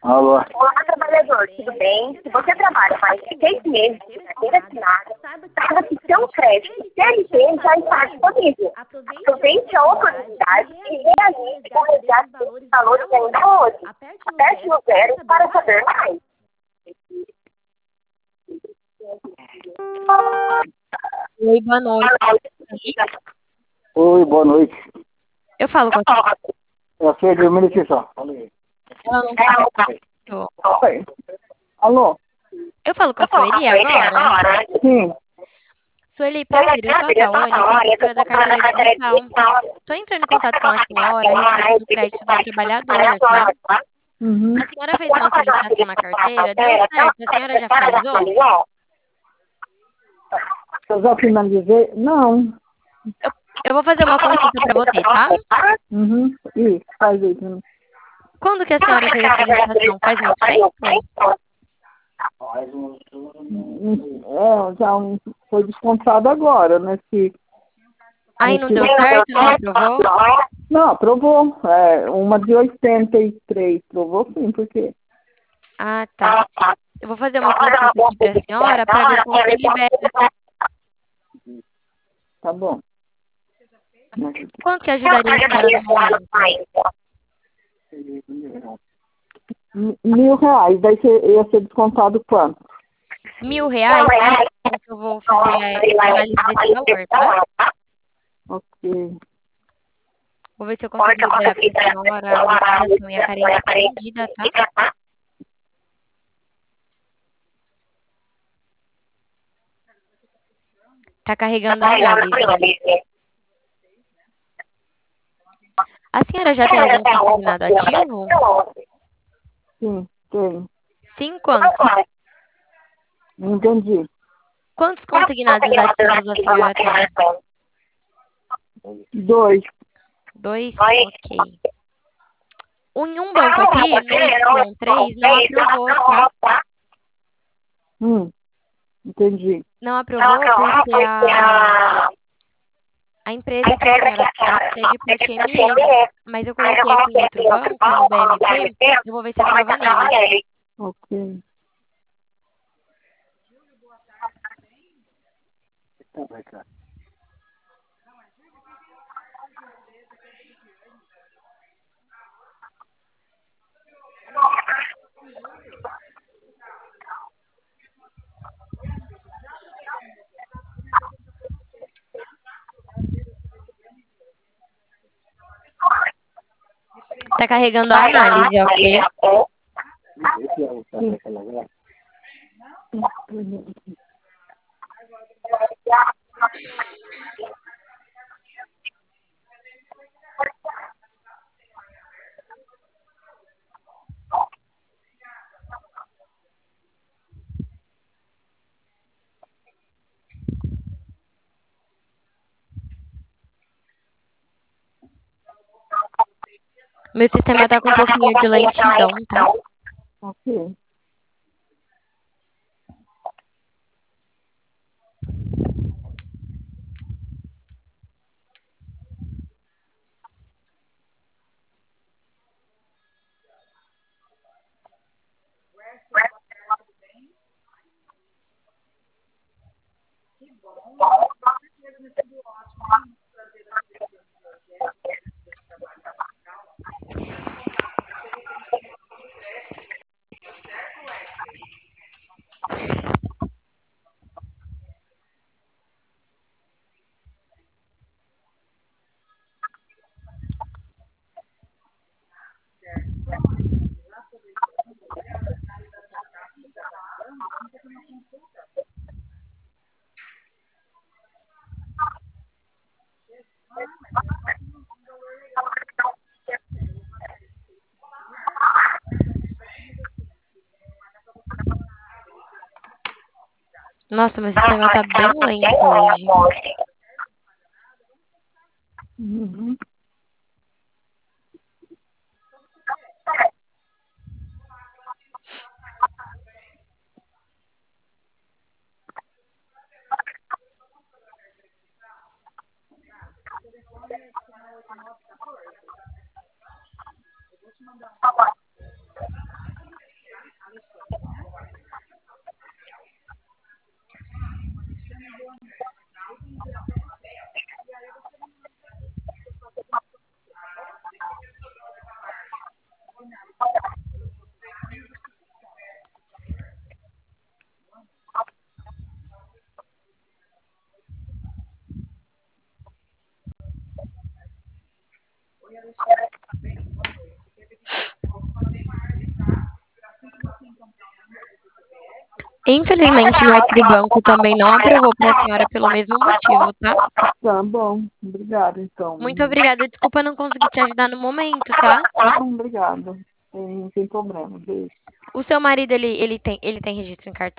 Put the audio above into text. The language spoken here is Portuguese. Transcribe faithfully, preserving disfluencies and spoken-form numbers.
Alô? Olá, trabalhador, tudo bem? Se você trabalha mais de seis meses de carteira assinada, saiba que seu crédito C L T já está disponível. Aproveite a oportunidade e realize o resgate desses valores ainda hoje. Aperte no zero para saber mais. Oi, boa noite. Oi, boa noite. Eu falo com a Eu sou de um minutinho só. Fala aí. Ela não tá. Oi. Alô? Eu falo com a Sueli agora? Sim. Sueli, prazer, eu sou a Tawane, consultora da carteira digital. Estou entrando em contato com a senhora a respeito do crédito do trabalhador, tá? Uhum. A senhora fez uma solicitação na carteira, deu certo? A senhora já finalizou? Eu já finalizei? Não. Eu, eu vou fazer uma consulta para você, tá? Uhum. Isso, faz isso. Quando que a senhora fez a solicitação? Faz muito tempo? É, já um- foi descontado agora, né? Se, Aí não deu certo? Não aprovou? não, aprovou. É, uma de oitenta e três, provou sim, porque... Ah, tá. Eu vou fazer uma consulta aqui para a senhora para ver como que libera. Tá bom. Quanto que ajudaria a senhora no momento? M- Mil reais, daí você ia ser descontado quanto? Mil reais? Então que eu vou fazer a análise desse valor, tá? Ok. Vou ver se eu consigo liberar para a senhora a utilização e a carência atendida, tá? Tá carregando a análise. A senhora já tem algum consignado ativo? Sim, tem. Sim, quantos? Não entendi. Quantos consignados ativos a senhora tem? Dois. Dois? Ok. Um, em um banco aqui, no Y três, não aprovou, tá? Hum, entendi. Não aprovou porque a, a empresa que a senhora está segue por T M E. Mas eu coloquei aqui em outro banco, no B M P, eu vou ver se aprova nele. Ok. Tá, vai cá. Tá carregando a análise, ok? Esse é o tá, aquela lá. Meu sistema tá com um pouquinho de lentidão, tá? Ok. Nossa, meu sistema tá bem lento hoje. Uhum. Infelizmente, meu Ecribanco também não aprovou para a senhora pelo mesmo motivo, tá? Tá bom. Obrigada, então. Muito obrigada. Desculpa não conseguir te ajudar no momento, tá? Obrigada. Não tem problema. Beijo. O seu marido, ele, ele, tem, ele tem registro em cartório?